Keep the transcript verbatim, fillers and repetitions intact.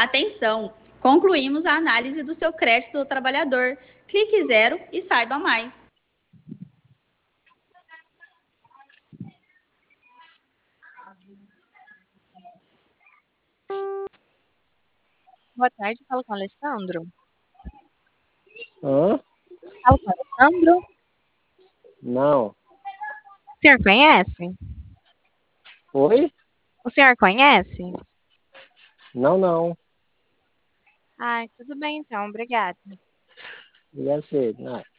Atenção! Concluímos a análise do seu crédito do trabalhador. Clique zero e saiba mais. Boa tarde, falo com o Alessandro. Hã? Falo com o Alessandro. Não. O senhor conhece? Oi? O senhor conhece? Não, não. Ai, tudo bem então, obrigada. Deve ser, não.